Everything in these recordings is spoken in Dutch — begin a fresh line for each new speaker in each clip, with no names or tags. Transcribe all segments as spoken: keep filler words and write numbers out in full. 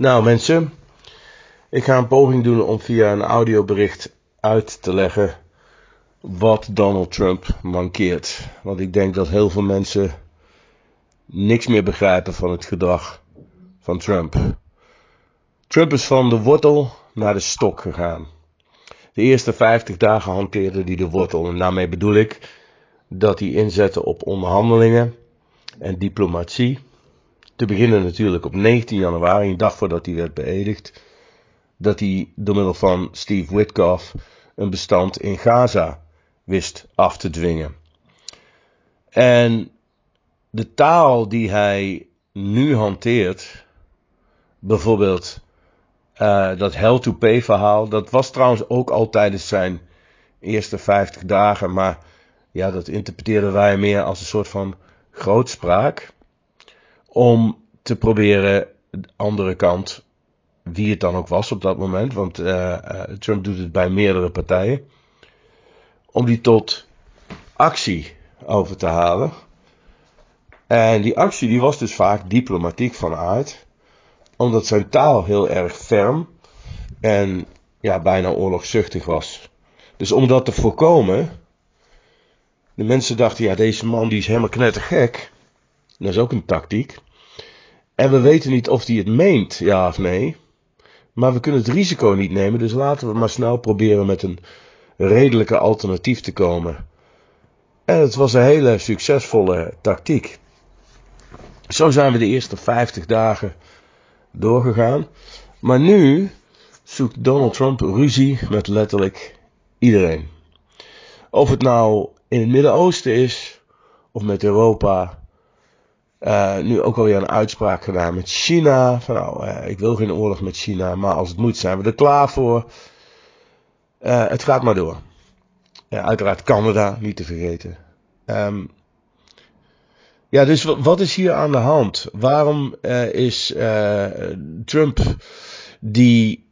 Nou mensen, ik ga een poging doen om via een audiobericht uit te leggen wat Donald Trump mankeert. Want ik denk dat heel veel mensen niks meer begrijpen van het gedrag van Trump. Trump is van de wortel naar de stok gegaan. De eerste vijftig dagen hanteerde hij de wortel. En daarmee bedoel ik dat hij inzette op onderhandelingen en diplomatie. Te beginnen natuurlijk op negentien januari, een dag voordat hij werd beëdigd, dat hij door middel van Steve Witkoff een bestand in Gaza wist af te dwingen. En de taal die hij nu hanteert, bijvoorbeeld uh, dat hell to pay verhaal, dat was trouwens ook al tijdens zijn eerste vijftig dagen, maar ja, dat interpreteerden wij meer als een soort van grootspraak, om te proberen de andere kant, wie het dan ook was op dat moment, want uh, uh, Trump doet het bij meerdere partijen, om die tot actie over te halen. En die actie die was dus vaak diplomatiek van aard, omdat zijn taal heel erg ferm en ja, bijna oorlogzuchtig was. Dus om dat te voorkomen, de mensen dachten, ja, deze man die is helemaal knettergek. Dat is ook een tactiek. En we weten niet of hij het meent, ja of nee. Maar we kunnen het risico niet nemen, dus laten we maar snel proberen met een redelijke alternatief te komen. En het was een hele succesvolle tactiek. Zo zijn we de eerste vijftig dagen doorgegaan. Maar nu zoekt Donald Trump ruzie met letterlijk iedereen. Of het nou in het Midden-Oosten is, of met Europa. Uh, nu ook alweer een uitspraak gedaan met China. Van nou, uh, ik wil geen oorlog met China, maar als het moet zijn we er klaar voor. Uh, het gaat maar door. Uh, uiteraard Canada, niet te vergeten. Um, ja, dus w- wat is hier aan de hand? Waarom uh, is uh, Trump, die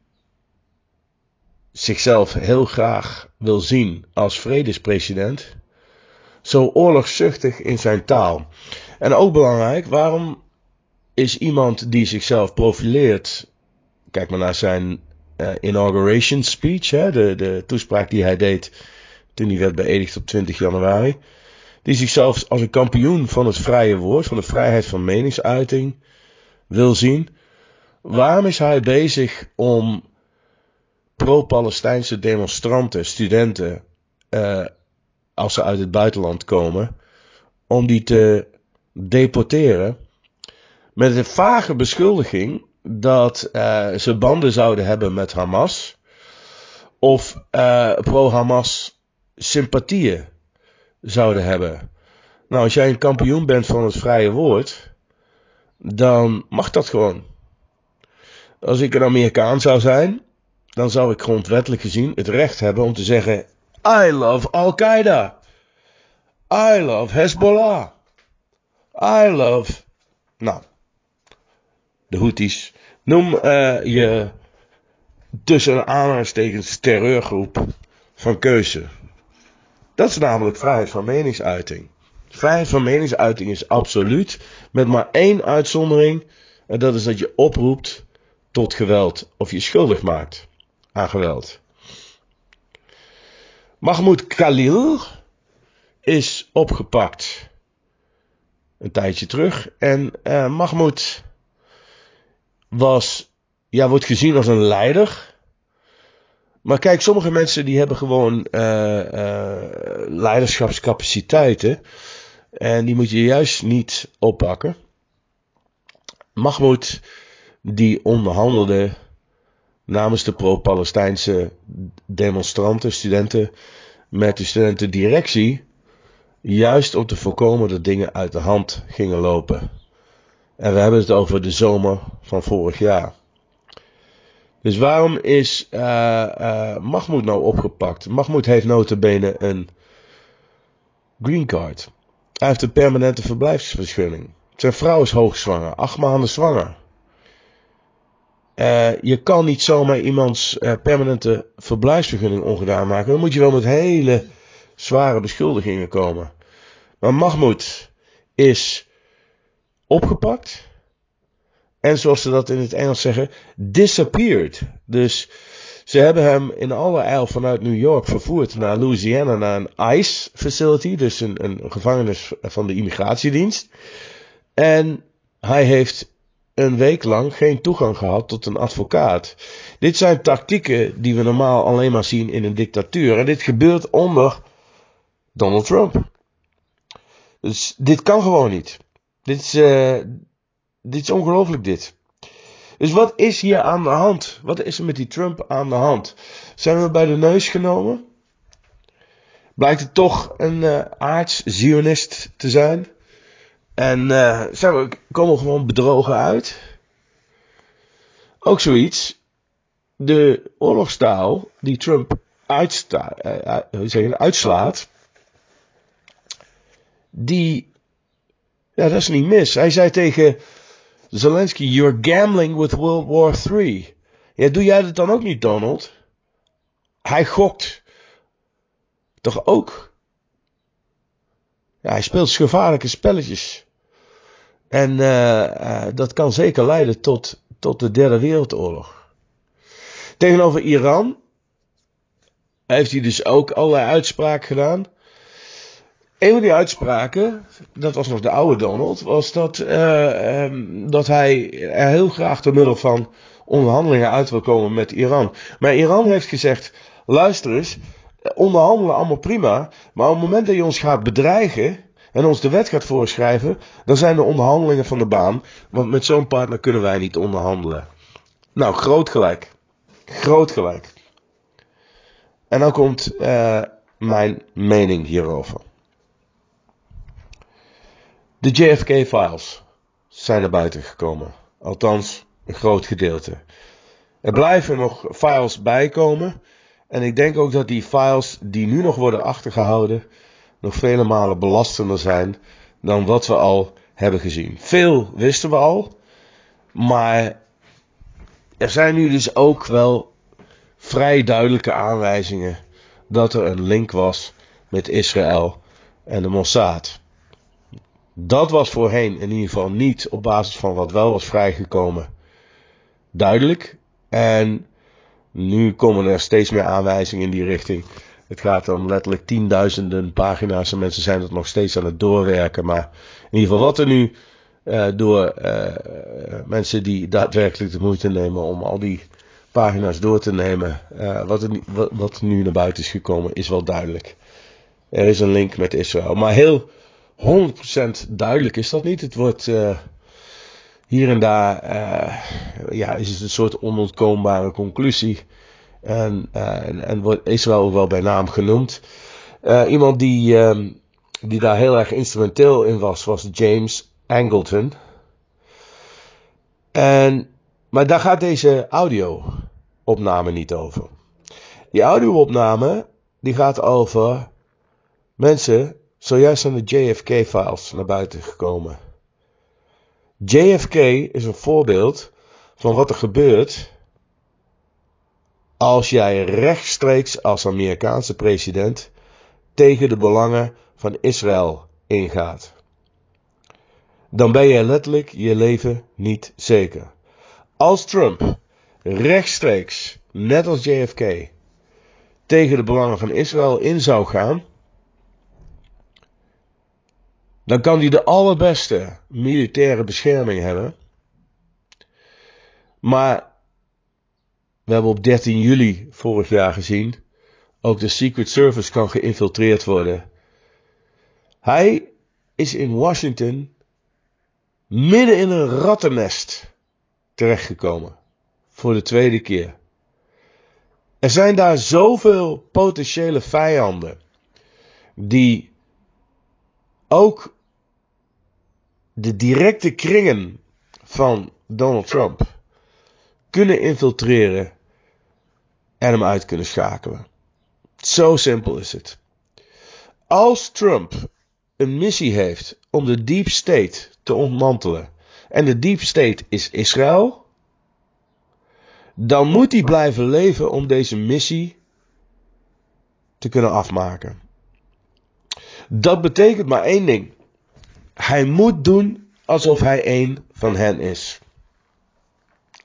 zichzelf heel graag wil zien als vredespresident, zo oorlogszuchtig in zijn taal? En ook belangrijk, waarom is iemand die zichzelf profileert, kijk maar naar zijn uh, inauguration speech, hè, de, de toespraak die hij deed toen hij werd beëdigd op twintig januari, die zichzelf als een kampioen van het vrije woord, van de vrijheid van meningsuiting wil zien. Waarom is hij bezig om pro-Palestijnse demonstranten, studenten, uh, als ze uit het buitenland komen, om die te deporteren met een vage beschuldiging dat uh, ze banden zouden hebben met Hamas of uh, pro-Hamas sympathieën zouden hebben? Nou, als jij een kampioen bent van het vrije woord, dan mag dat gewoon. Als ik een Amerikaan zou zijn, dan zou ik grondwettelijk gezien het recht hebben om te zeggen: I love Al-Qaeda. I love Hezbollah. I love... Nou, de Houthis. Noem uh, je tussen aanhalingstekens terreurgroep van keuze. Dat is namelijk vrijheid van meningsuiting. Vrijheid van meningsuiting is absoluut, met maar één uitzondering, en dat is dat je oproept tot geweld of je schuldig maakt aan geweld. Mahmoud Khalil is opgepakt een tijdje terug en uh, Mahmoud was, ja, wordt gezien als een leider. Maar kijk, sommige mensen die hebben gewoon uh, uh, leiderschapscapaciteiten. En die moet je juist niet oppakken. Mahmoud, die onderhandelde namens de pro-Palestijnse demonstranten, studenten, met de studentendirectie, juist om te voorkomen dat dingen uit de hand gingen lopen. En we hebben het over de zomer van vorig jaar. Dus waarom is uh, uh, Mahmoud nou opgepakt? Mahmoud heeft nota bene een green card. Hij heeft een permanente verblijfsvergunning. Zijn vrouw is hoogzwanger, acht maanden zwanger. Uh, je kan niet zomaar iemands uh, permanente verblijfsvergunning ongedaan maken. Dan moet je wel met hele zware beschuldigingen komen. Maar Mahmoud is opgepakt. En zoals ze dat in het Engels zeggen, disappeared. Dus ze hebben hem in alle eil vanuit New York vervoerd naar Louisiana, naar een ICE facility, dus een, een gevangenis van de immigratiedienst. En hij heeft een week lang geen toegang gehad tot een advocaat. Dit zijn tactieken die we normaal alleen maar zien in een dictatuur. En dit gebeurt onder Donald Trump. Dus dit kan gewoon niet. Dit is, uh, dit is ongelooflijk dit. Dus wat is hier aan de hand? Wat is er met die Trump aan de hand? Zijn we bij de neus genomen? Blijkt het toch een uh, aards-zionist te zijn? En uh, zijn we, komen we gewoon bedrogen uit? Ook zoiets. De oorlogstaal die Trump uitsta, uh, uh, zeg je, uitslaat, die, ja, dat is niet mis. Hij zei tegen Zelensky, you're gambling with World War three. Ja, doe jij dat dan ook niet, Donald? Hij gokt toch ook? Ja, hij speelt gevaarlijke spelletjes. En uh, uh, dat kan zeker leiden tot, tot de derde wereldoorlog. Tegenover Iran heeft hij dus ook allerlei uitspraken gedaan. Een van die uitspraken, dat was nog de oude Donald, was dat, uh, um, dat hij er heel graag door middel van onderhandelingen uit wil komen met Iran. Maar Iran heeft gezegd, luister eens, onderhandelen allemaal prima, maar op het moment dat je ons gaat bedreigen en ons de wet gaat voorschrijven, dan zijn de onderhandelingen van de baan, want met zo'n partner kunnen wij niet onderhandelen. Nou, groot gelijk. Groot gelijk. En dan komt uh, mijn mening hierover. De J F K-files zijn naar buiten gekomen. Althans, een groot gedeelte. Er blijven nog files bijkomen. En ik denk ook dat die files die nu nog worden achtergehouden nog vele malen belastender zijn dan wat we al hebben gezien. Veel wisten we al. Maar er zijn nu dus ook wel vrij duidelijke aanwijzingen dat er een link was met Israël en de Mossad. Dat was voorheen in ieder geval niet op basis van wat wel was vrijgekomen duidelijk. En nu komen er steeds meer aanwijzingen in die richting. Het gaat om letterlijk tienduizenden pagina's en mensen zijn het nog steeds aan het doorwerken. Maar in ieder geval wat er nu uh, door uh, mensen die daadwerkelijk de moeite nemen om al die pagina's door te nemen. Uh, wat, er, wat, wat nu naar buiten is gekomen is wel duidelijk. Er is een link met Israël. Maar heel honderd procent duidelijk is dat niet. Het wordt uh, hier en daar uh, ja, is het een soort onontkoombare conclusie. En, uh, en, en wordt Israël ook wel bij naam genoemd. Uh, iemand die, uh, die daar heel erg instrumenteel in was, was James Angleton. En, maar daar gaat deze audio-opname niet over. Die audio-opname die gaat over mensen. Zojuist zijn de J F K-files naar buiten gekomen. J F K is een voorbeeld van wat er gebeurt als jij rechtstreeks als Amerikaanse president tegen de belangen van Israël ingaat. Dan ben je letterlijk je leven niet zeker. Als Trump rechtstreeks, net als J F K, tegen de belangen van Israël in zou gaan, dan kan hij de allerbeste militaire bescherming hebben. Maar we hebben op dertien juli vorig jaar gezien, ook de Secret Service kan geïnfiltreerd worden. Hij is in Washington midden in een rattennest terechtgekomen. Voor de tweede keer. Er zijn daar zoveel potentiële vijanden die ook de directe kringen van Donald Trump kunnen infiltreren en hem uit kunnen schakelen. Zo simpel is het. Als Trump een missie heeft om de deep state te ontmantelen, en de deep state is Israël, dan moet hij blijven leven om deze missie te kunnen afmaken. Dat betekent maar één ding. Hij moet doen alsof hij één van hen is.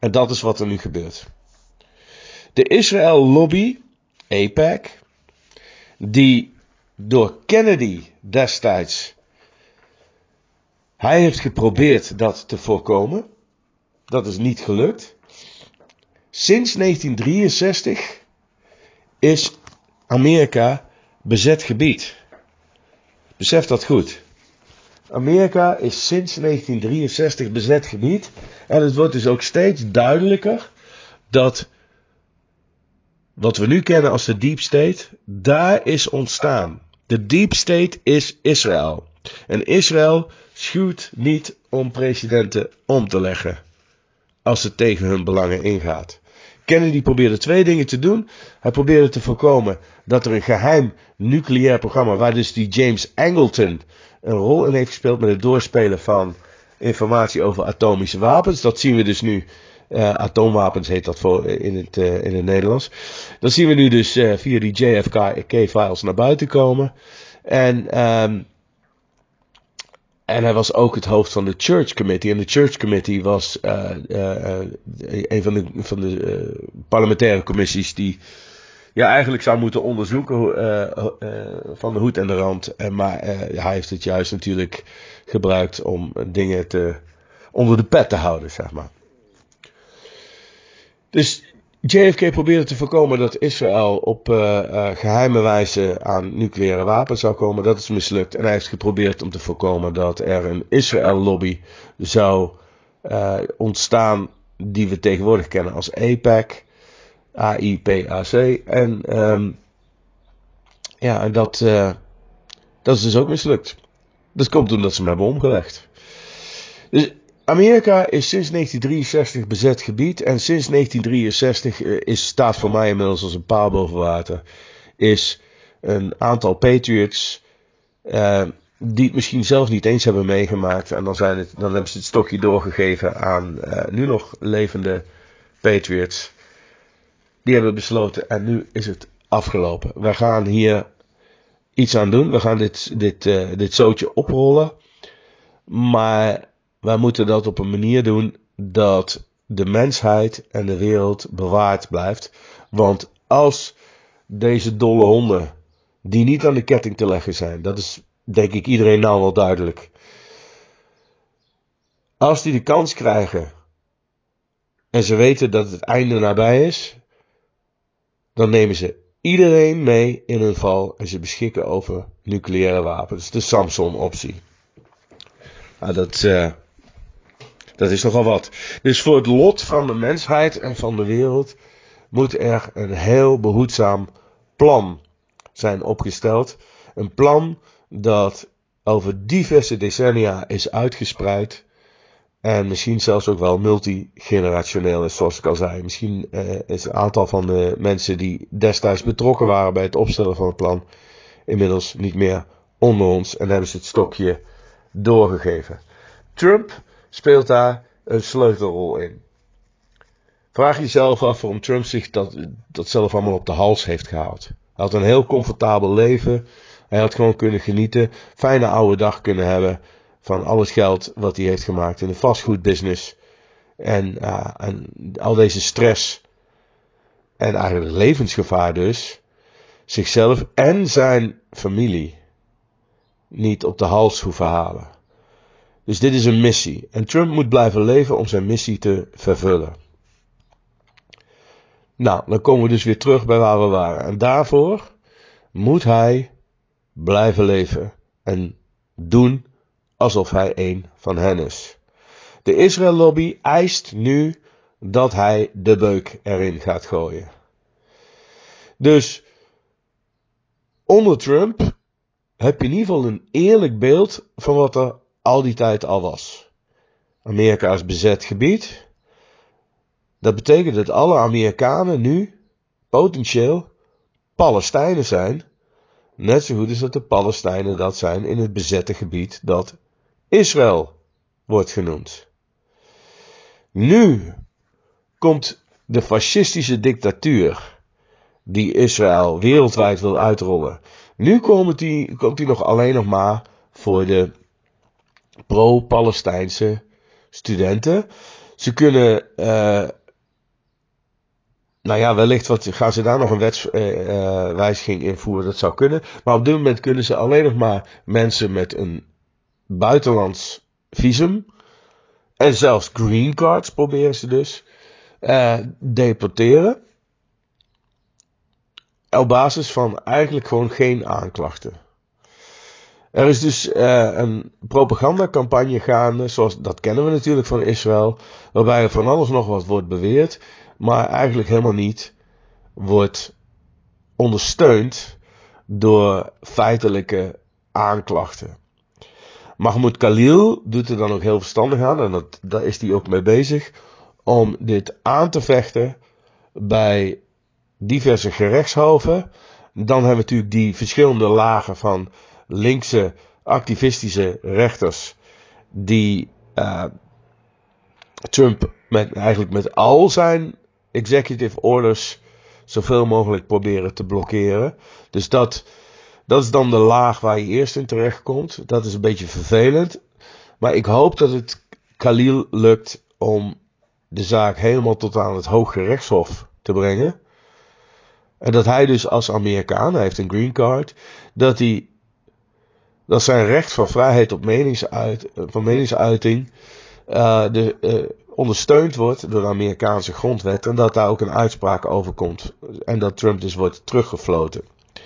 En dat is wat er nu gebeurt. De Israël Lobby, AIPAC, die door Kennedy destijds, hij heeft geprobeerd dat te voorkomen. Dat is niet gelukt. Sinds negentien drieënzestig is Amerika bezet gebied. Besef dat goed. Amerika is sinds negentien drieënzestig bezet gebied. En het wordt dus ook steeds duidelijker dat wat we nu kennen als de Deep State, daar is ontstaan. De Deep State is Israël. En Israël schuwt niet om presidenten om te leggen als het tegen hun belangen ingaat. Kennedy probeerde twee dingen te doen. Hij probeerde te voorkomen dat er een geheim nucleair programma, waar dus die James Angleton een rol in heeft gespeeld met het doorspelen van informatie over atomische wapens. Dat zien we dus nu. Uh, atoomwapens heet dat voor, in, het, uh, in het Nederlands. Dat zien we nu dus uh, via die J F K-files naar buiten komen. En, um, en hij was ook het hoofd van de Church Committee. En de Church Committee was uh, uh, uh, een van de, van de uh, parlementaire commissies die ja, eigenlijk zou moeten onderzoeken uh, uh, van de hoed en de rand. En, maar uh, hij heeft het juist natuurlijk gebruikt om dingen te, onder de pet te houden, zeg maar. Dus J F K probeerde te voorkomen dat Israël op uh, uh, geheime wijze aan nucleaire wapens zou komen. Dat is mislukt. En hij heeft geprobeerd om te voorkomen dat er een Israël-lobby zou uh, ontstaan die we tegenwoordig kennen als AIPAC. A I P A C. En um, ja, en dat, uh, dat is dus ook mislukt. Dat komt omdat ze hem hebben omgelegd. Dus Amerika is sinds negentien drieënzestig bezet gebied. En sinds negentien drieënzestig is, staat voor mij inmiddels als een paal boven water. Is een aantal Patriots uh, die het misschien zelf niet eens hebben meegemaakt. En dan, zijn het, dan hebben ze het stokje doorgegeven aan uh, nu nog levende Patriots. Die hebben besloten en nu is het afgelopen. We gaan hier iets aan doen. We gaan dit, dit, uh, dit zootje oprollen. Maar wij moeten dat op een manier doen dat de mensheid en de wereld bewaard blijft. Want als deze dolle honden, die niet aan de ketting te leggen zijn, dat is denk ik iedereen nou wel duidelijk. Als die de kans krijgen en ze weten dat het einde nabij is, dan nemen ze iedereen mee in hun val en ze beschikken over nucleaire wapens. De Samson-optie. Nou, dat, uh, dat is nogal wat. Dus voor het lot van de mensheid en van de wereld moet er een heel behoedzaam plan zijn opgesteld. Een plan dat over diverse decennia is uitgespreid. En misschien zelfs ook wel multigenerationeel is, zoals ik al zei. Misschien uh, is een aantal van de mensen die destijds betrokken waren bij het opstellen van het plan inmiddels niet meer onder ons. En hebben ze het stokje doorgegeven. Trump speelt daar een sleutelrol in. Vraag jezelf af waarom Trump zich dat, dat zelf allemaal op de hals heeft gehaald. Hij had een heel comfortabel leven. Hij had gewoon kunnen genieten. Fijne oude dag kunnen hebben. Van al het geld wat hij heeft gemaakt in de vastgoedbusiness. En, uh, en al deze stress. En eigenlijk levensgevaar dus. Zichzelf en zijn familie niet op de hals hoeven halen. Dus dit is een missie. En Trump moet blijven leven om zijn missie te vervullen. Nou, dan komen we dus weer terug bij waar we waren. En daarvoor moet hij blijven leven. En doen alsof hij een van hen is. De Israël lobby eist nu dat hij de beuk erin gaat gooien. Dus onder Trump heb je in ieder geval een eerlijk beeld van wat er al die tijd al was. Amerika is bezet gebied. Dat betekent dat alle Amerikanen nu potentieel Palestijnen zijn. Net zo goed als dat de Palestijnen dat zijn in het bezette gebied dat Israël wordt genoemd. Nu komt de fascistische dictatuur die Israël wereldwijd wil uitrollen. Nu komt die, komt die nog alleen nog maar voor de pro-Palestijnse studenten. Ze kunnen, uh, nou ja, wellicht wat, gaan ze daar nog een wetswijziging uh, invoeren, dat zou kunnen. Maar op dit moment kunnen ze alleen nog maar mensen met een buitenlands visum, en zelfs green cards proberen ze dus, uh, deporteren. Op basis van eigenlijk gewoon geen aanklachten. Er is dus uh, een propagandacampagne gaande, zoals dat kennen we natuurlijk van Israël, waarbij er van alles nog wat wordt beweerd, maar eigenlijk helemaal niet wordt ondersteund door feitelijke aanklachten. Mahmoud Khalil doet er dan ook heel verstandig aan, en dat, daar is hij ook mee bezig, om dit aan te vechten bij diverse gerechtshoven. Dan hebben we natuurlijk die verschillende lagen van linkse activistische rechters die uh, Trump met, eigenlijk met al zijn executive orders zoveel mogelijk proberen te blokkeren. Dus dat, dat is dan de laag waar je eerst in terecht komt. Dat is een beetje vervelend. Maar ik hoop dat het Khalil lukt om de zaak helemaal tot aan het Hooggerechtshof te brengen. En dat hij dus als Amerikaan, hij heeft een green card, dat hij, dat zijn recht van vrijheid op meningsuit, van meningsuiting uh, de, uh, ondersteund wordt door de Amerikaanse grondwet. En dat daar ook een uitspraak over komt. En dat Trump dus wordt teruggefloten.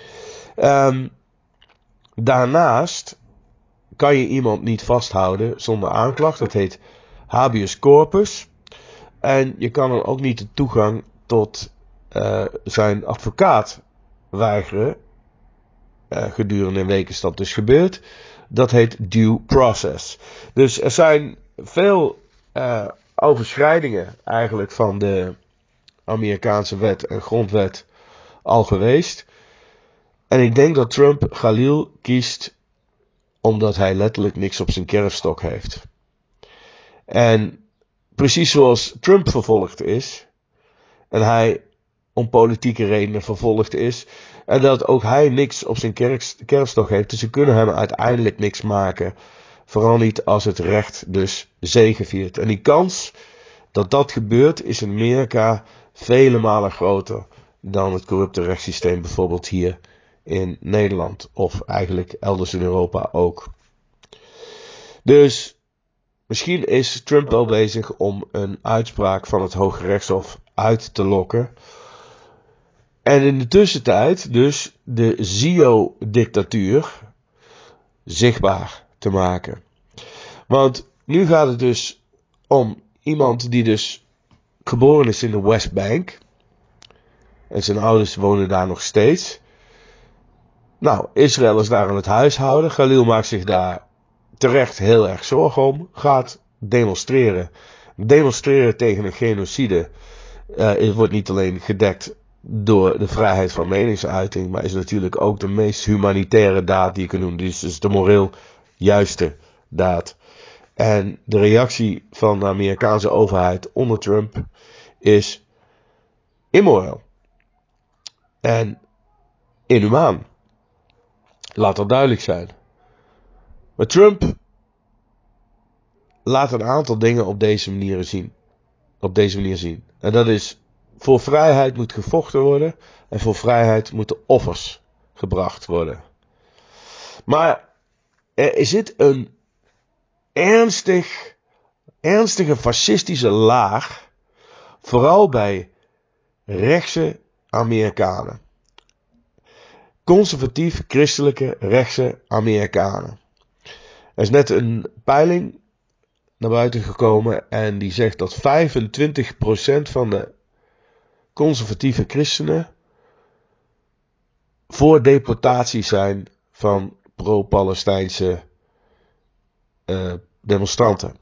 Um, daarnaast kan je iemand niet vasthouden zonder aanklacht. Dat heet habeas corpus. En je kan hem ook niet de toegang tot uh, zijn advocaat weigeren. Uh, gedurende een week is dat dus gebeurd. Dat heet due process. Dus er zijn veel uh, overschrijdingen eigenlijk van de Amerikaanse wet en grondwet al geweest. En ik denk dat Trump Khalil kiest omdat hij letterlijk niks op zijn kerfstok heeft. En precies zoals Trump vervolgd is, en hij om politieke redenen vervolgd is, en dat ook hij niks op zijn kerfstok heeft, dus ze kunnen hem uiteindelijk niks maken. Vooral niet als het recht dus zegeviert. En die kans dat dat gebeurt is in Amerika vele malen groter dan het corrupte rechtssysteem bijvoorbeeld hier in Nederland. Of eigenlijk elders in Europa ook. Dus misschien is Trump wel bezig om een uitspraak van het Hoge Rechtshof uit te lokken. En in de tussentijd dus de Z I O-dictatuur zichtbaar te maken. Want nu gaat het dus om iemand die dus geboren is in de Westbank. En zijn ouders wonen daar nog steeds. Nou, Israël is daar aan het huishouden. Khalil maakt zich daar terecht heel erg zorgen om. Gaat demonstreren. Demonstreren tegen een genocide uh, het wordt niet alleen gedekt door de vrijheid van meningsuiting, maar is natuurlijk ook de meest humanitaire daad die je kunt doen. Dus is de moreel juiste daad. En de reactie van de Amerikaanse overheid onder Trump is immoreel. En inhumaan. Laat dat duidelijk zijn. Maar Trump laat een aantal dingen op deze manier zien. Op deze manier zien. En dat is, voor vrijheid moet gevochten worden. En voor vrijheid moeten offers gebracht worden. Maar er zit een ernstig, ernstige fascistische laag. Vooral bij rechtse Amerikanen. Conservatief christelijke rechtse Amerikanen. Er is net een peiling naar buiten gekomen en die zegt dat vijfentwintig procent van de conservatieve christenen voor deportatie zijn van pro-Palestijnse uh, demonstranten.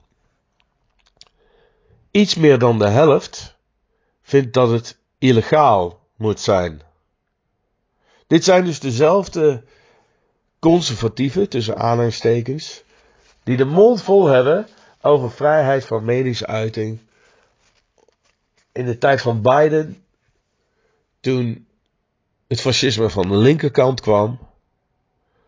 Iets meer dan de helft vindt dat het illegaal moet zijn. Dit zijn dus dezelfde conservatieven, tussen aanhalingstekens, die de mond vol hebben over vrijheid van meningsuiting. In de tijd van Biden, toen het fascisme van de linkerkant kwam,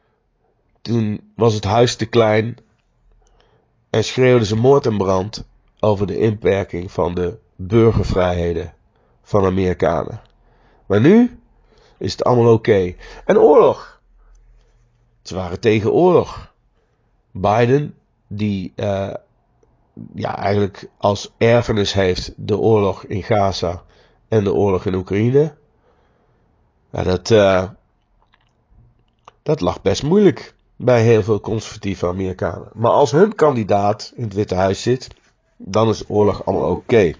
toen was het huis te klein en schreeuwden ze moord en brand over de inperking van de burgervrijheden van Amerikanen. Maar nu is het allemaal oké. Okay. En oorlog. Ze waren tegen oorlog. Biden, die uh, ja, eigenlijk als erfenis heeft de oorlog in Gaza en de oorlog in Oekraïne. Ja, dat, uh, dat lag best moeilijk bij heel veel conservatieve Amerikanen. Maar als hun kandidaat in het Witte Huis zit, dan is oorlog allemaal oké. Okay.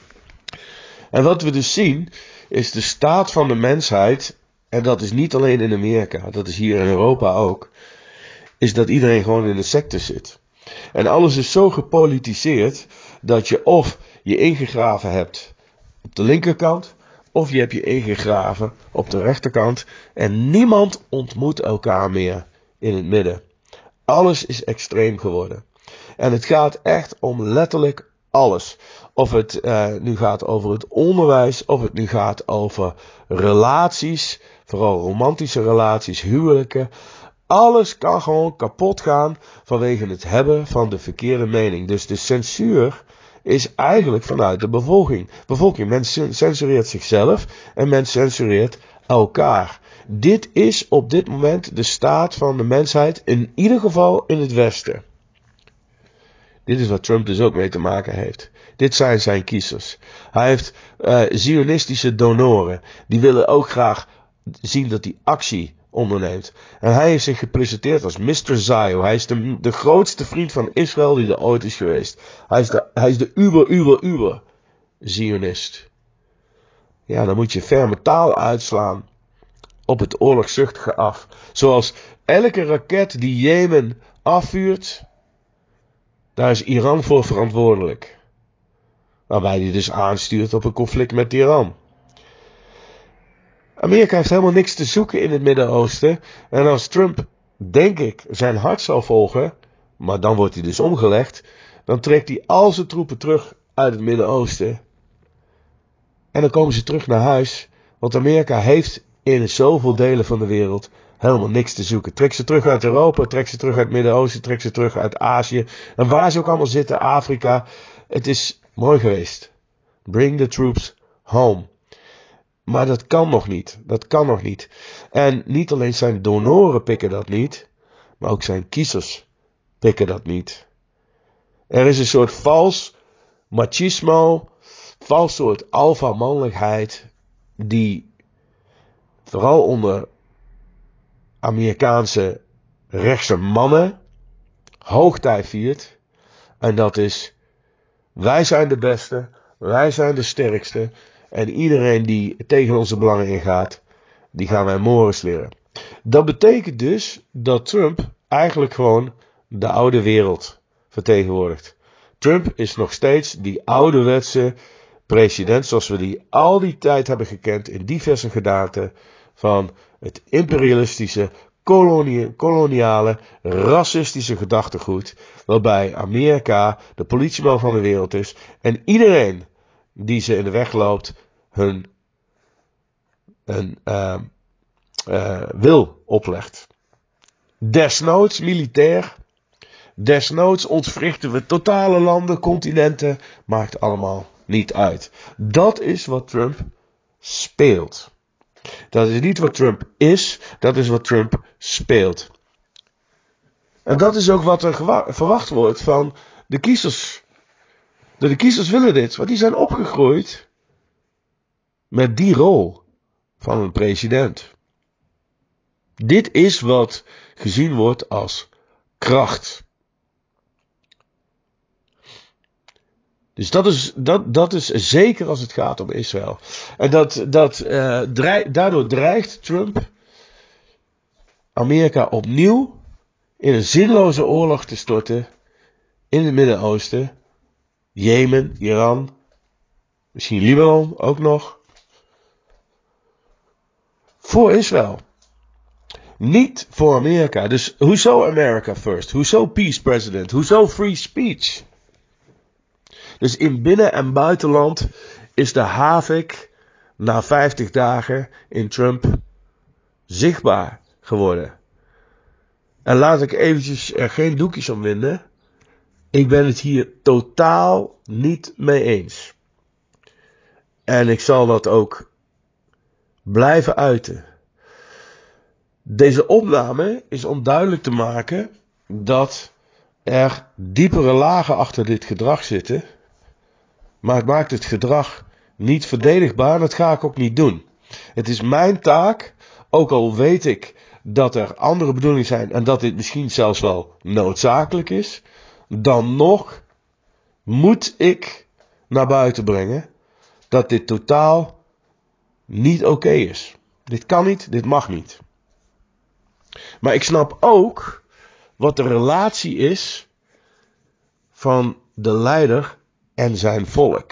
En wat we dus zien, is de staat van de mensheid, en dat is niet alleen in Amerika, dat is hier in Europa ook, is dat iedereen gewoon in de secte zit. En alles is zo gepolitiseerd, dat je of je ingegraven hebt op de linkerkant, of je hebt je ingegraven op de rechterkant, en niemand ontmoet elkaar meer in het midden. Alles is extreem geworden. En het gaat echt om letterlijk alles. Of het uh, nu gaat over het onderwijs, of het nu gaat over relaties, vooral romantische relaties, huwelijken. Alles kan gewoon kapot gaan vanwege het hebben van de verkeerde mening. Dus de censuur is eigenlijk vanuit de bevolking. Bevolking, men censureert zichzelf en men censureert elkaar. Dit is op dit moment de staat van de mensheid, in ieder geval in het Westen. Dit is wat Trump dus ook mee te maken heeft. Dit zijn zijn kiezers. Hij heeft uh, zionistische donoren. Die willen ook graag zien dat hij actie onderneemt. En hij heeft zich gepresenteerd als mister Zio. Hij is de, de grootste vriend van Israël die er ooit is geweest. Hij is de, hij is de uber, uber, uber zionist. Ja, dan moet je ferme taal uitslaan op het oorlogszuchtige af. Zoals elke raket die Jemen afvuurt, daar is Iran voor verantwoordelijk. Waarbij hij dus aanstuurt op een conflict met Iran. Amerika heeft helemaal niks te zoeken in het Midden-Oosten. En als Trump, denk ik, zijn hart zal volgen, maar dan wordt hij dus omgelegd, dan trekt hij al zijn troepen terug uit het Midden-Oosten. En dan komen ze terug naar huis. Want Amerika heeft in zoveel delen van de wereld helemaal niks te zoeken. Trek ze terug uit Europa, trek ze terug uit het Midden-Oosten, trek ze terug uit Azië. En waar ze ook allemaal zitten, Afrika. Het is mooi geweest. Bring the troops home. Maar dat kan nog niet. Dat kan nog niet. En niet alleen zijn donoren pikken dat niet, maar ook zijn kiezers pikken dat niet. Er is een soort vals machismo, vals soort alpha-mannelijkheid die vooral onder Amerikaanse rechtse mannen hoogtij viert. En dat is: wij zijn de beste, wij zijn de sterkste. En iedereen die tegen onze belangen ingaat, die gaan wij morens leren. Dat betekent dus dat Trump eigenlijk gewoon de oude wereld vertegenwoordigt. Trump is nog steeds die ouderwetse president zoals we die al die tijd hebben gekend in diverse gedaanten van het imperialistische, kolonie, koloniale, racistische gedachtegoed, waarbij Amerika de politieman van de wereld is en iedereen die ze in de weg loopt hun, hun uh, uh, wil oplegt. Desnoods militair, desnoods ontwrichten we totale landen, continenten, maakt allemaal niet uit. Dat is wat Trump speelt. Dat is niet wat Trump is, dat is wat Trump speelt. En dat is ook wat er gewa- verwacht wordt van de kiezers. De, de kiezers willen dit, want die zijn opgegroeid met die rol van een president. Dit is wat gezien wordt als kracht. Dus dat is, dat, dat is zeker als het gaat om Israël. En dat, dat, uh, dreig, daardoor dreigt Trump Amerika opnieuw in een zinloze oorlog te storten in het Midden-Oosten. Jemen, Iran, misschien Libanon ook nog. Voor Israël. Niet voor Amerika. Dus hoezo America first? Hoezo peace president? Hoezo free speech? Dus in binnen- en buitenland is de havik na vijftig dagen in Trump zichtbaar geworden. En laat ik eventjes er geen doekjes om winden. Ik ben het hier totaal niet mee eens. En ik zal dat ook blijven uiten. Deze opname is om duidelijk te maken dat er diepere lagen achter dit gedrag zitten. Maar het maakt het gedrag niet verdedigbaar en dat ga ik ook niet doen. Het is mijn taak, ook al weet ik dat er andere bedoelingen zijn en dat dit misschien zelfs wel noodzakelijk is, dan nog moet ik naar buiten brengen dat dit totaal niet oké is. Dit kan niet, dit mag niet. Maar ik snap ook wat de relatie is van de leider en zijn volk.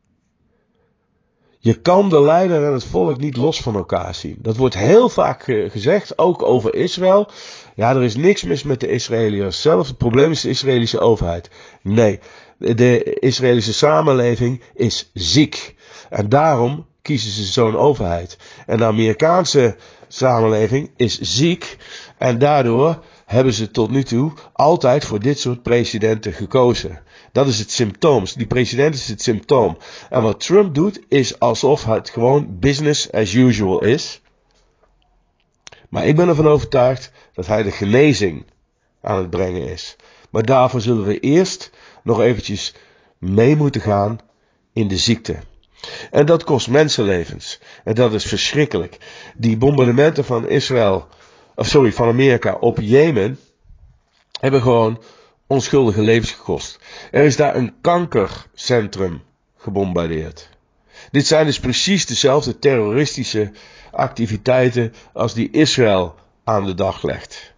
Je kan de leider en het volk niet los van elkaar zien. Dat wordt heel vaak gezegd, ook over Israël. Ja, er is niks mis met de Israëliërs zelf. Het probleem is de Israëlische overheid. Nee, de Israëlische samenleving is ziek. En daarom kiezen ze zo'n overheid. En de Amerikaanse samenleving is ziek. En daardoor hebben ze tot nu toe altijd voor dit soort presidenten gekozen. Dat is het symptoom. Die president is het symptoom. En wat Trump doet is alsof het gewoon business as usual is. Maar ik ben ervan overtuigd dat hij de genezing aan het brengen is. Maar daarvoor zullen we eerst nog eventjes mee moeten gaan in de ziekte. En dat kost mensenlevens. En dat is verschrikkelijk. Die bombardementen van Israël, of sorry, van Amerika op Jemen hebben gewoon onschuldige levens gekost. Er is daar een kankercentrum gebombardeerd. Dit zijn dus precies dezelfde terroristische activiteiten als die Israël aan de dag legt.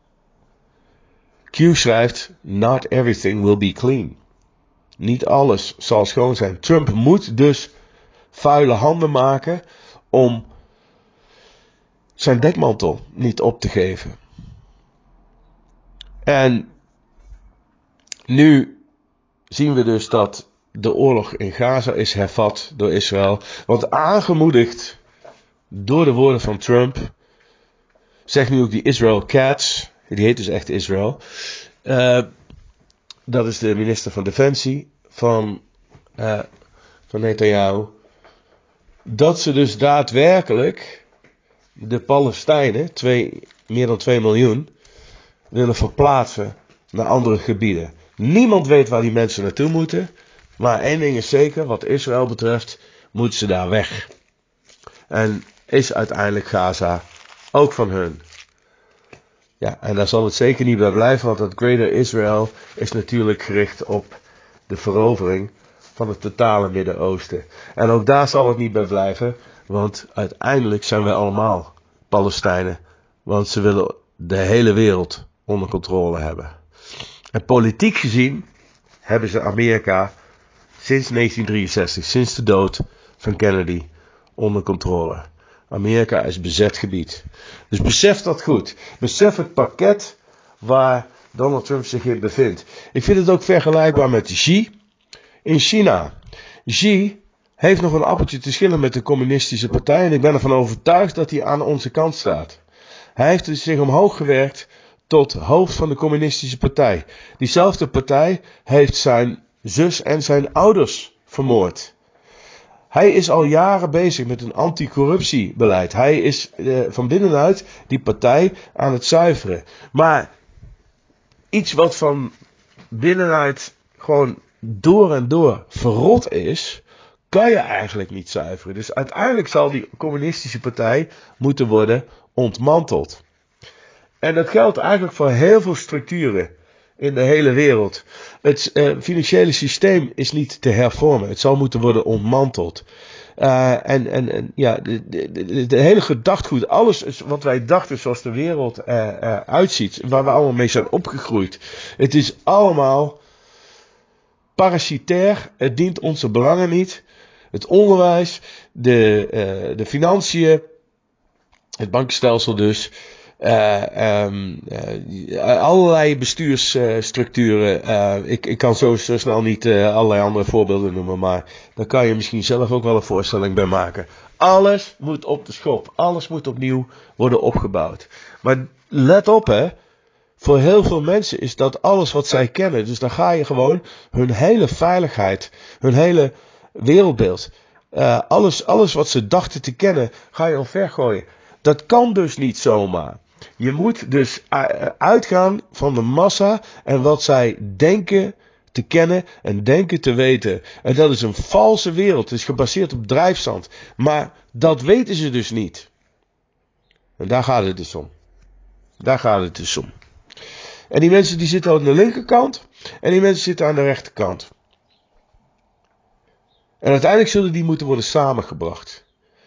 Q schrijft, not everything will be clean. Niet alles zal schoon zijn. Trump moet dus vuile handen maken om zijn dekmantel niet op te geven. En nu zien we dus dat de oorlog in Gaza is hervat door Israël. Want aangemoedigd door de woorden van Trump, zegt nu ook die Israel Katz, die heet dus echt Israël. Uh, dat is de minister van Defensie van, uh, van Netanyahu. Dat ze dus daadwerkelijk de Palestijnen, twee, meer dan twee miljoen, willen verplaatsen naar andere gebieden. Niemand weet waar die mensen naartoe moeten. Maar één ding is zeker, wat Israël betreft, moeten ze daar weg. En is uiteindelijk Gaza ook van hun. Ja, en daar zal het zeker niet bij blijven, want dat Greater Israel is natuurlijk gericht op de verovering van het totale Midden-Oosten. En ook daar zal het niet bij blijven, want uiteindelijk zijn wij allemaal Palestijnen. Want ze willen de hele wereld onder controle hebben. En politiek gezien hebben ze Amerika sinds negentien drieënzestig, sinds de dood van Kennedy, onder controle. Amerika is bezet gebied. Dus besef dat goed. Besef het pakket waar Donald Trump zich in bevindt. Ik vind het ook vergelijkbaar met Xi in China. Xi heeft nog een appeltje te schillen met de communistische partij en ik ben ervan overtuigd dat hij aan onze kant staat. Hij heeft dus zich omhoog gewerkt tot hoofd van de communistische partij. Diezelfde partij heeft zijn zus en zijn ouders vermoord. Hij is al jaren bezig met een anticorruptiebeleid. Hij is eh, van binnenuit die partij aan het zuiveren. Maar iets wat van binnenuit gewoon door en door verrot is, kan je eigenlijk niet zuiveren. Dus uiteindelijk zal die communistische partij moeten worden ontmanteld. En dat geldt eigenlijk voor heel veel structuren in de hele wereld. Het uh, financiële systeem is niet te hervormen. Het zal moeten worden ontmanteld. Uh, en, en, en ja, de, de, de, de hele gedachtegoed, alles wat wij dachten zoals de wereld eruit uh, uitziet, waar we allemaal mee zijn opgegroeid. Het is allemaal parasitair. Het dient onze belangen niet. Het onderwijs, de, uh, de financiën, het bankenstelsel dus. Uh, um, uh, allerlei bestuursstructuren. Uh, ik, ik kan zo, zo snel niet uh, allerlei andere voorbeelden noemen, maar daar kan je misschien zelf ook wel een voorstelling bij maken. Alles moet op de schop. Alles moet opnieuw worden opgebouwd. Maar let op hè. Voor heel veel mensen is dat alles wat zij kennen. Dus dan ga je gewoon hun hele veiligheid, hun hele wereldbeeld, uh, alles, alles wat ze dachten te kennen, ga je omvergooien. Dat kan dus niet zomaar. Je moet dus uitgaan van de massa en wat zij denken te kennen en denken te weten. En dat is een valse wereld. Het is gebaseerd op drijfzand. Maar dat weten ze dus niet. En daar gaat het dus om. Daar gaat het dus om. En die mensen die zitten aan de linkerkant. En die mensen zitten aan de rechterkant. En uiteindelijk zullen die moeten worden samengebracht.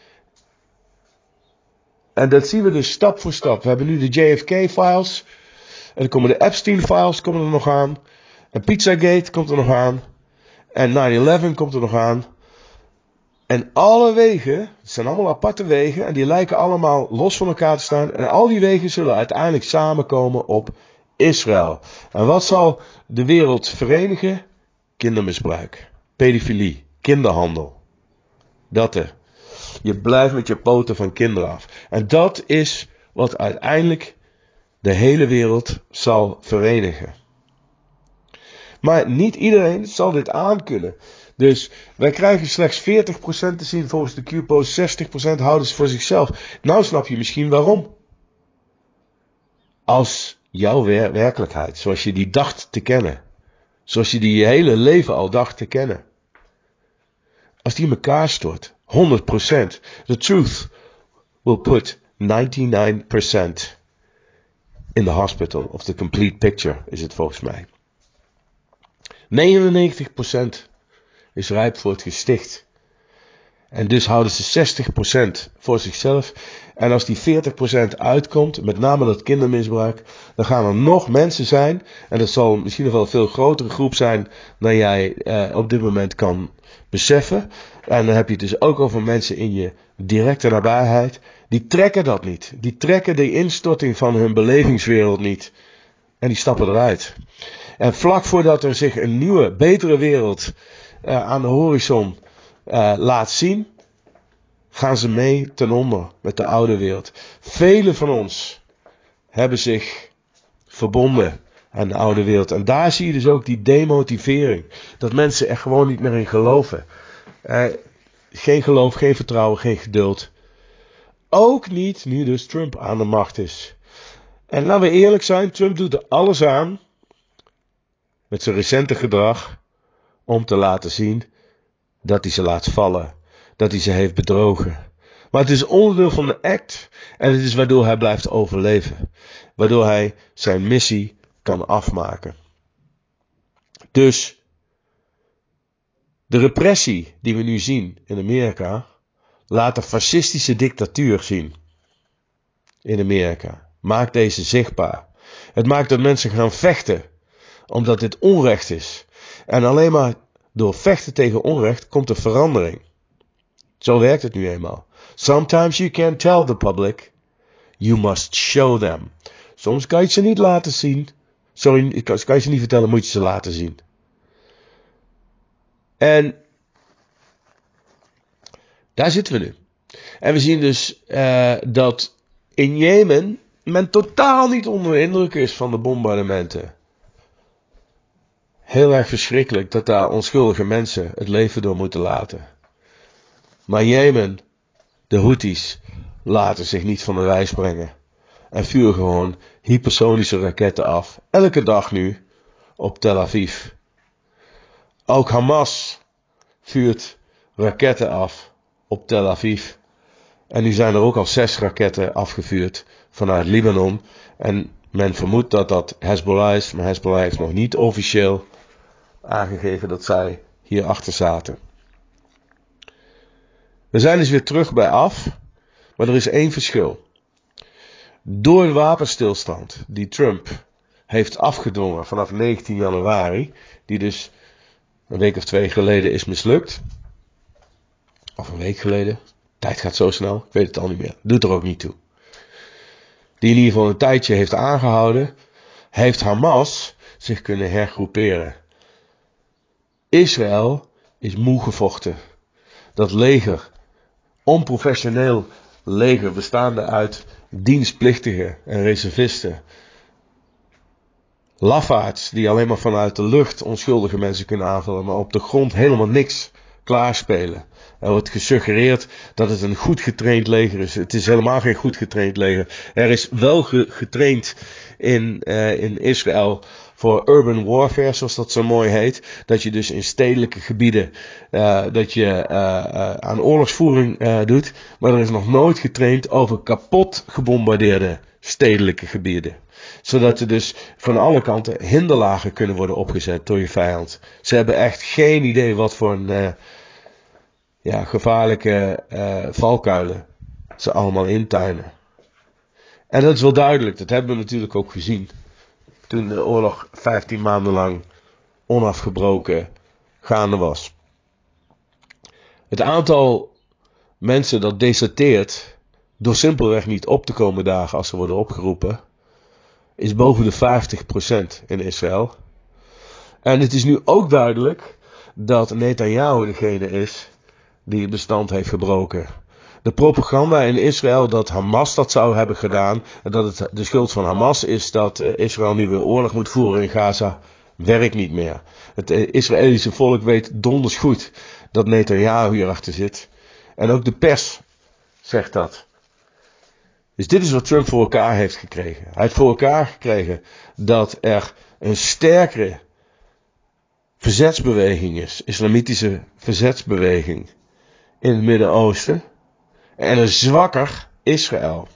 En dat zien we dus stap voor stap. We hebben nu de J F K-files. En dan komen de Epstein-files komen er nog aan. En Pizzagate komt er nog aan. En nine eleven komt er nog aan. En alle wegen, het zijn allemaal aparte wegen. En die lijken allemaal los van elkaar te staan. En al die wegen zullen uiteindelijk samenkomen op Israël. En wat zal de wereld verenigen? Kindermisbruik. Pedofilie. Kinderhandel. Dat er. Je blijft met je poten van kinderen af. En dat is wat uiteindelijk de hele wereld zal verenigen. Maar niet iedereen zal dit aankunnen. Dus wij krijgen slechts veertig procent te zien volgens de Q-post. zestig procent houden ze voor zichzelf. Nou snap je misschien waarom. Als jouw wer- werkelijkheid, zoals je die dacht te kennen. Zoals je die je hele leven al dacht te kennen. Als die in elkaar stort. honderd procent. The truth will put ninety-nine percent in the hospital. Of the complete picture is het volgens mij. negenennegentig procent is rijp voor het gesticht. En dus houden ze zestig procent voor zichzelf. En als die veertig procent uitkomt, met name dat kindermisbruik, dan gaan er nog mensen zijn. En dat zal misschien nog wel een veel grotere groep zijn dan jij eh, op dit moment kan beseffen. En dan heb je het dus ook over mensen in je directe nabijheid. Die trekken dat niet. Die trekken de instorting van hun belevingswereld niet. En die stappen eruit. En vlak voordat er zich een nieuwe, betere wereld uh, aan de horizon uh, laat zien, gaan ze mee ten onder met de oude wereld. Velen van ons hebben zich verbonden aan de oude wereld. En daar zie je dus ook die demotivering. Dat mensen er gewoon niet meer in geloven. Uh, geen geloof, geen vertrouwen, geen geduld. Ook niet nu dus Trump aan de macht is. En laten we eerlijk zijn, Trump doet er alles aan met zijn recente gedrag om te laten zien dat hij ze laat vallen. Dat hij ze heeft bedrogen. Maar het is onderdeel van de act. En het is waardoor hij blijft overleven. Waardoor hij zijn missie kan afmaken. Dus de repressie die we nu zien in Amerika laat de fascistische dictatuur zien. In Amerika. Maakt deze zichtbaar. Het maakt dat mensen gaan vechten. Omdat dit onrecht is. En alleen maar door vechten tegen onrecht komt er verandering. Zo werkt het nu eenmaal. Sometimes you can't tell the public. You must show them. Soms kan je ze niet laten zien. Sorry, kan je ze niet vertellen, moet je ze laten zien. En daar zitten we nu. En we zien dus uh, dat in Jemen men totaal niet onder de indruk is van de bombardementen. Heel erg verschrikkelijk dat daar onschuldige mensen het leven door moeten laten. Maar Jemen, de Houthis, laten zich niet van de wijs brengen. En vuren gewoon hypersonische raketten af. Elke dag nu op Tel Aviv. Ook Hamas vuurt raketten af op Tel Aviv. En nu zijn er ook al zes raketten afgevuurd vanuit Libanon. En men vermoedt dat dat Hezbollah is. Maar Hezbollah heeft nog niet officieel aangegeven dat zij hierachter zaten. We zijn dus weer terug bij af. Maar er is één verschil. Door de wapenstilstand die Trump heeft afgedwongen vanaf negentien januari. Die dus een week of twee geleden is mislukt. Of een week geleden. Tijd gaat zo snel. Ik weet het al niet meer. Doet er ook niet toe. Die in ieder geval een tijdje heeft aangehouden. Heeft Hamas zich kunnen hergroeperen. Israël is moe gevochten. Dat leger. Onprofessioneel leger bestaande uit dienstplichtigen en reservisten. lafaards die alleen maar vanuit de lucht onschuldige mensen kunnen aanvallen, maar op de grond helemaal niks klaarspelen. Er wordt gesuggereerd dat het een goed getraind leger is. Het is helemaal geen goed getraind leger. Er is wel ge- getraind in, uh, in Israël voor urban warfare, zoals dat zo mooi heet. Dat je dus in stedelijke gebieden uh, dat je uh, uh, aan oorlogsvoering uh, doet. Maar er is nog nooit getraind over kapot gebombardeerde stedelijke gebieden. Zodat er dus van alle kanten hinderlagen kunnen worden opgezet door je vijand. Ze hebben echt geen idee wat voor een uh, ja, gevaarlijke uh, valkuilen ze allemaal intuinen. En dat is wel duidelijk. Dat hebben we natuurlijk ook gezien. Toen de oorlog vijftien maanden lang onafgebroken gaande was. Het aantal mensen dat deserteert door simpelweg niet op te komen dagen als ze worden opgeroepen, is boven de vijftig procent in Israël. En het is nu ook duidelijk dat Netanyahu degene is die het bestand heeft gebroken. De propaganda in Israël dat Hamas dat zou hebben gedaan en dat het de schuld van Hamas is dat Israël nu weer oorlog moet voeren in Gaza, werkt niet meer. Het Israëlische volk weet donders goed dat Netanyahu hierachter zit. En ook de pers zegt dat. Dus dit is wat Trump voor elkaar heeft gekregen. Hij heeft voor elkaar gekregen dat er een sterkere verzetsbeweging is, islamitische verzetsbeweging in het Midden-Oosten, en een zwakker Israël.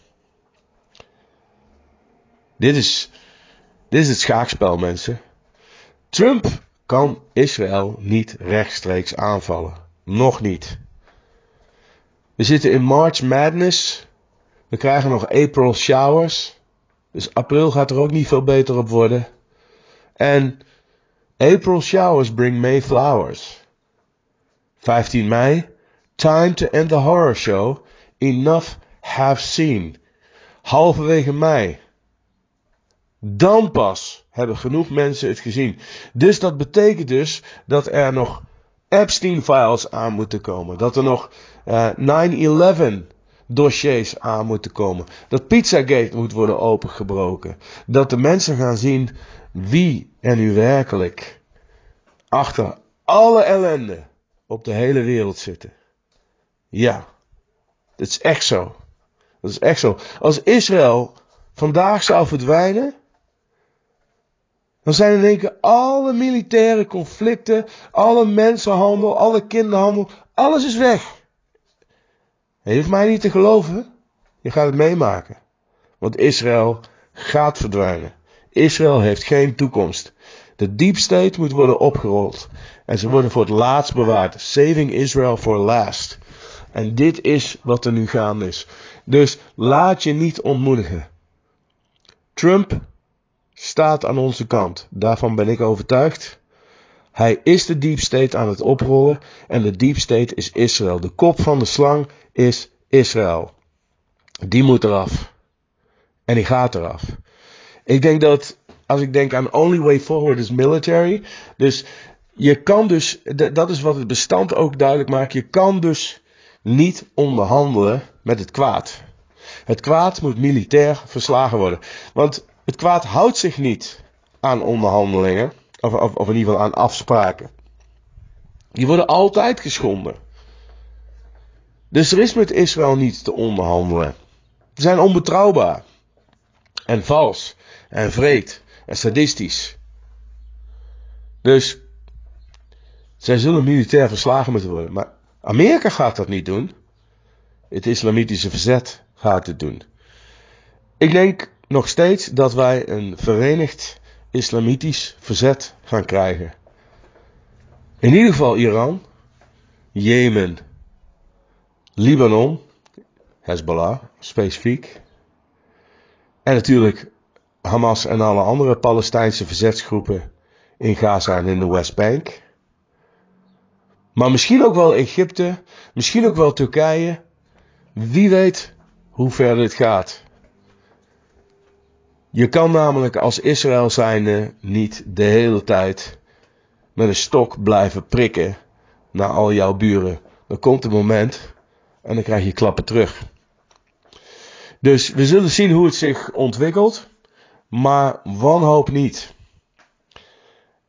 Dit is, dit is het schaakspel, mensen. Trump kan Israël niet rechtstreeks aanvallen. Nog niet. We zitten in March Madness. We krijgen nog April showers. Dus april gaat er ook niet veel beter op worden. En April showers bring May flowers. vijftien mei. Time to end the horror show. Enough have seen. Halverwege mei. Dan pas hebben genoeg mensen het gezien. Dus dat betekent dus dat er nog Epstein-files aan moeten komen. Dat er nog uh, nine eleven dossiers aan moeten komen. Dat Pizzagate moet worden opengebroken. Dat de mensen gaan zien wie er nu werkelijk achter alle ellende op de hele wereld zitten. Ja, dat is echt zo. Dat is echt zo. Als Israël vandaag zou verdwijnen, dan zijn in één keer alle militaire conflicten, alle mensenhandel, alle kinderhandel, alles is weg. Je hoeft mij niet te geloven. Je gaat het meemaken. Want Israël gaat verdwijnen. Israël heeft geen toekomst. De deep state moet worden opgerold. En ze worden voor het laatst bewaard. Saving Israel for last. En dit is wat er nu gaande is. Dus laat je niet ontmoedigen. Trump staat aan onze kant. Daarvan ben ik overtuigd. Hij is de deep state aan het oprollen. En de deep state is Israël. De kop van de slang is Israël. Die moet eraf. En die gaat eraf. Ik denk dat, als ik denk aan only way forward is military. Dus je kan dus, dat is wat het bestand ook duidelijk maakt. Je kan dus niet onderhandelen met het kwaad. Het kwaad moet militair verslagen worden. Want het kwaad houdt zich niet aan onderhandelingen. Of, of, of in ieder geval aan afspraken. Die worden altijd geschonden. Dus er is met Israël niets te onderhandelen. Ze zijn onbetrouwbaar. En vals. En wreed. En sadistisch. Dus zij zullen militair verslagen moeten worden. Maar Amerika gaat dat niet doen. Het islamitische verzet gaat het doen. Ik denk nog steeds dat wij een verenigd islamitisch verzet gaan krijgen. In ieder geval Iran, Jemen, Libanon, Hezbollah specifiek. En natuurlijk Hamas en alle andere Palestijnse verzetsgroepen in Gaza en in de Westbank. Maar misschien ook wel Egypte, misschien ook wel Turkije. Wie weet hoe ver dit gaat. Je kan namelijk als Israël zijnde niet de hele tijd met een stok blijven prikken naar al jouw buren. Er komt een moment en dan krijg je klappen terug. Dus we zullen zien hoe het zich ontwikkelt. Maar wanhoop niet.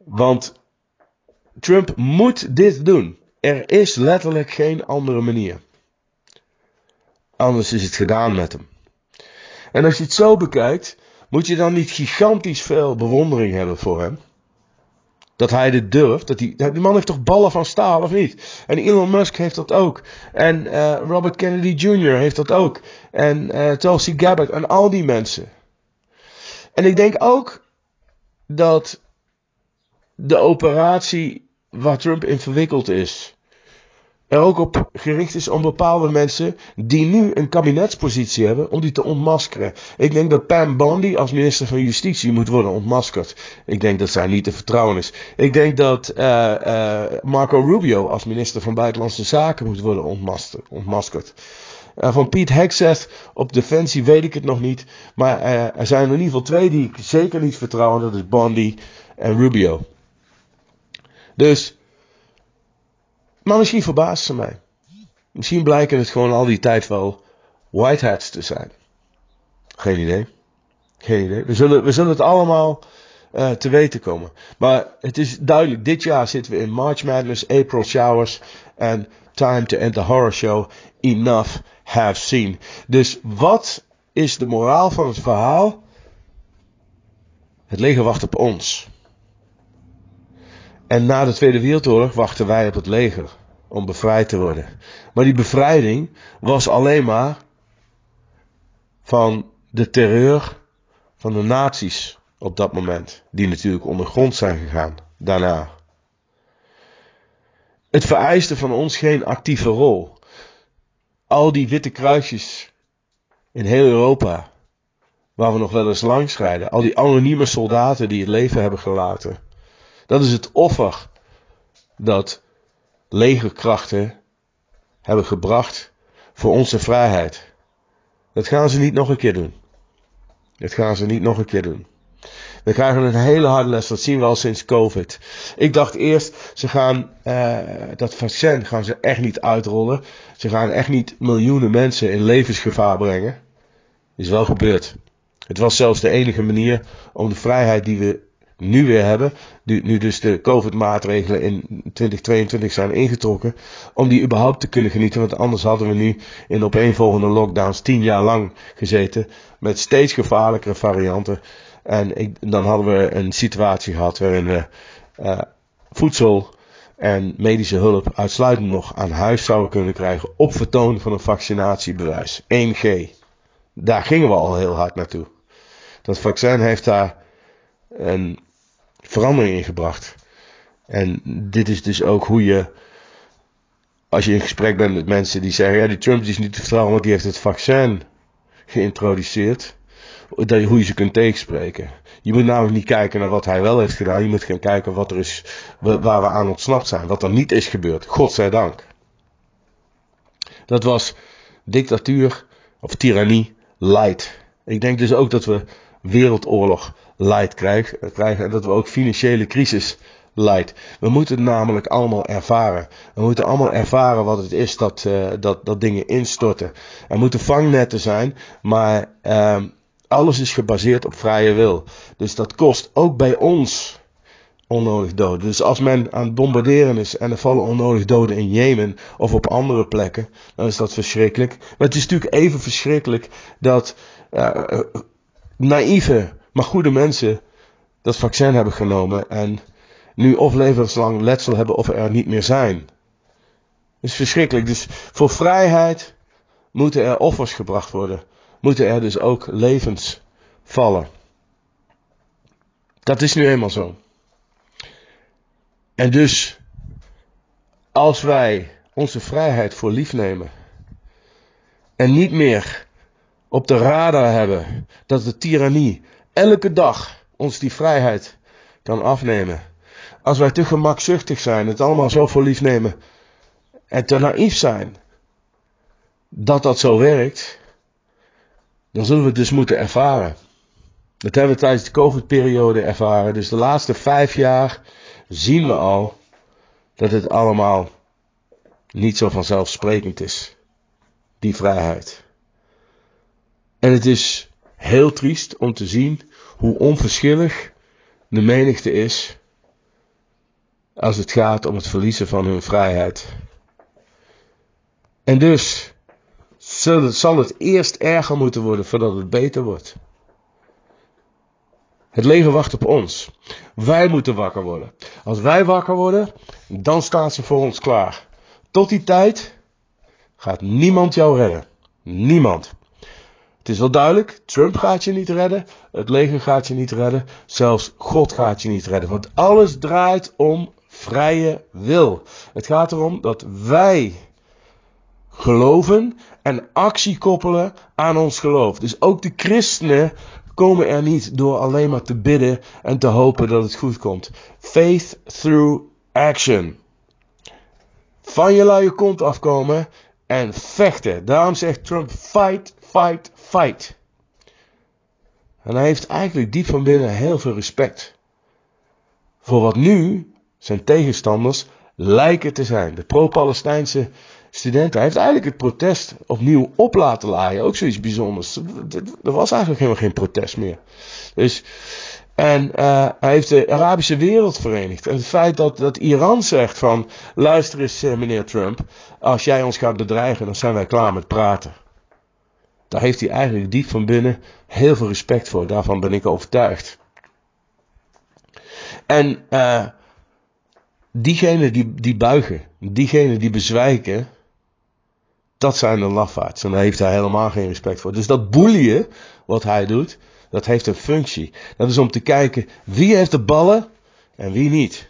Want Trump moet dit doen. Er is letterlijk geen andere manier. Anders is het gedaan met hem. En als je het zo bekijkt, moet je dan niet gigantisch veel bewondering hebben voor hem. Dat hij dit durft. Dat die, die man heeft toch ballen van staal, of niet? En Elon Musk heeft dat ook. En uh, Robert Kennedy junior heeft dat ook. En uh, Tulsi Gabbard en al die mensen. En ik denk ook dat de operatie waar Trump in verwikkeld is, er ook op gericht is om bepaalde mensen die nu een kabinetspositie hebben, om die te ontmaskeren. Ik denk dat Pam Bondi als minister van Justitie moet worden ontmaskerd. Ik denk dat zij niet te vertrouwen is. Ik denk dat uh, uh, Marco Rubio als minister van Buitenlandse Zaken moet worden ontmaskerd. Uh, van Pete Hegseth op Defensie weet ik het nog niet. Maar uh, er zijn er in ieder geval twee die ik zeker niet vertrouw. Dat is Bondi en Rubio. Dus... Maar misschien verbaast ze mij. Misschien blijken het gewoon al die tijd wel white hats te zijn. Geen idee. Geen idee. We zullen, we zullen het allemaal uh, te weten komen. Maar het is duidelijk. Dit jaar zitten we in March Madness, April Showers en Time to End the Horror Show. Enough have seen. Dus wat is de moraal van het verhaal? Het leger wacht op ons. En na de Tweede Wereldoorlog wachten wij op het leger om bevrijd te worden. Maar die bevrijding was alleen maar van de terreur van de nazi's op dat moment. Die natuurlijk ondergrond zijn gegaan daarna. Het vereiste van ons geen actieve rol. Al die witte kruisjes in heel Europa, waar we nog wel eens langs rijden. Al die anonieme soldaten die het leven hebben gelaten. Dat is het offer dat legerkrachten hebben gebracht voor onze vrijheid. Dat gaan ze niet nog een keer doen. Dat gaan ze niet nog een keer doen. We krijgen een hele harde les, dat zien we al sinds COVID. Ik dacht eerst, ze gaan uh, dat vaccin gaan ze echt niet uitrollen. Ze gaan echt niet miljoenen mensen in levensgevaar brengen. Is wel gebeurd. Het was zelfs de enige manier om de vrijheid die we nu weer hebben, nu, nu dus de COVID-maatregelen in twintig tweeëntwintig zijn ingetrokken, om die überhaupt te kunnen genieten. Want anders hadden we nu in opeenvolgende lockdowns tien jaar lang gezeten met steeds gevaarlijkere varianten. En ik, dan hadden we een situatie gehad waarin we uh, voedsel en medische hulp uitsluitend nog aan huis zouden kunnen krijgen op vertoon van een vaccinatiebewijs. één G. Daar gingen we al heel hard naartoe. Dat vaccin heeft daar een verandering in gebracht. En dit is dus ook hoe je, als je in gesprek bent met mensen die zeggen, ja, die Trump die is niet te vertrouwen, want die heeft het vaccin geïntroduceerd, dat je, hoe je ze kunt tegenspreken. Je moet namelijk niet kijken naar wat hij wel heeft gedaan, je moet gaan kijken wat er is, waar we aan ontsnapt zijn, wat er niet is gebeurd. Godzijdank. Dat was dictatuur of tirannie light. Ik denk dus ook dat we wereldoorlog light krijgen, krijgen en dat we ook financiële crisis light. We moeten het namelijk allemaal ervaren. We moeten allemaal ervaren wat het is dat, uh, dat, dat dingen instorten. Er moeten vangnetten zijn, maar uh, alles is gebaseerd op vrije wil. Dus dat kost ook bij ons onnodig doden. Dus als men aan het bombarderen is en er vallen onnodig doden in Jemen of op andere plekken, dan is dat verschrikkelijk. Maar het is natuurlijk even verschrikkelijk dat uh, uh, naïeve, maar goede mensen dat vaccin hebben genomen en nu of levenslang letsel hebben of er niet meer zijn. Dat is verschrikkelijk. Dus voor vrijheid moeten er offers gebracht worden. Moeten er dus ook levens vallen. Dat is nu eenmaal zo. En dus, als wij onze vrijheid voor lief nemen en niet meer op de radar hebben dat de tirannie elke dag ons die vrijheid kan afnemen. Als wij te gemakzuchtig zijn, het allemaal zo voor lief nemen en te naïef zijn dat dat zo werkt, dan zullen we het dus moeten ervaren. Dat hebben we tijdens de COVID-periode ervaren. Dus de laatste vijf jaar zien we al dat het allemaal niet zo vanzelfsprekend is. Die vrijheid. En het is heel triest om te zien hoe onverschillig de menigte is als het gaat om het verliezen van hun vrijheid. En dus zal het eerst erger moeten worden voordat het beter wordt. Het leger wacht op ons. Wij moeten wakker worden. Als wij wakker worden, dan staan ze voor ons klaar. Tot die tijd gaat niemand jou redden. Niemand. Het is wel duidelijk, Trump gaat je niet redden, het leger gaat je niet redden, zelfs God gaat je niet redden. Want alles draait om vrije wil. Het gaat erom dat wij geloven en actie koppelen aan ons geloof. Dus ook de christenen komen er niet door alleen maar te bidden en te hopen dat het goed komt. Faith through action. Van je luie kont afkomen en vechten. Daarom zegt Trump fight, fight, fight. En hij heeft eigenlijk diep van binnen heel veel respect voor wat nu zijn tegenstanders lijken te zijn. De pro-Palestijnse studenten. Hij heeft eigenlijk het protest opnieuw op laten laaien. Ook zoiets bijzonders. Er was eigenlijk helemaal geen protest meer. Dus, en uh, hij heeft de Arabische wereld verenigd. En het feit dat, dat Iran zegt van, luister eens uh, meneer Trump, als jij ons gaat bedreigen, dan zijn wij klaar met praten. Daar heeft hij eigenlijk diep van binnen heel veel respect voor. Daarvan ben ik overtuigd. En uh, diegenen die, die buigen, diegenen die bezwijken, dat zijn de lafaards. En daar heeft hij helemaal geen respect voor. Dus dat boelien wat hij doet, dat heeft een functie. Dat is om te kijken wie heeft de ballen en wie niet.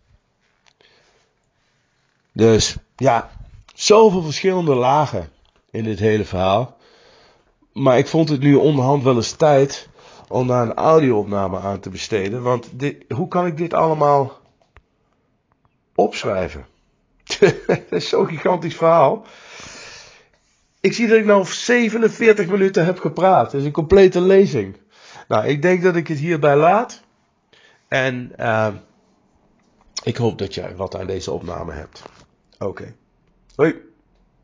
Dus ja, zoveel verschillende lagen in dit hele verhaal. Maar ik vond het nu onderhand wel eens tijd om daar een audio-opname aan te besteden. Want dit, hoe kan ik dit allemaal opschrijven? Dat is zo'n gigantisch verhaal. Ik zie dat ik nou zevenenveertig minuten heb gepraat. Dat is een complete lezing. Nou, ik denk dat ik het hierbij laat. En uh, ik hoop dat jij wat aan deze opname hebt. Oké. Okay. Hoi.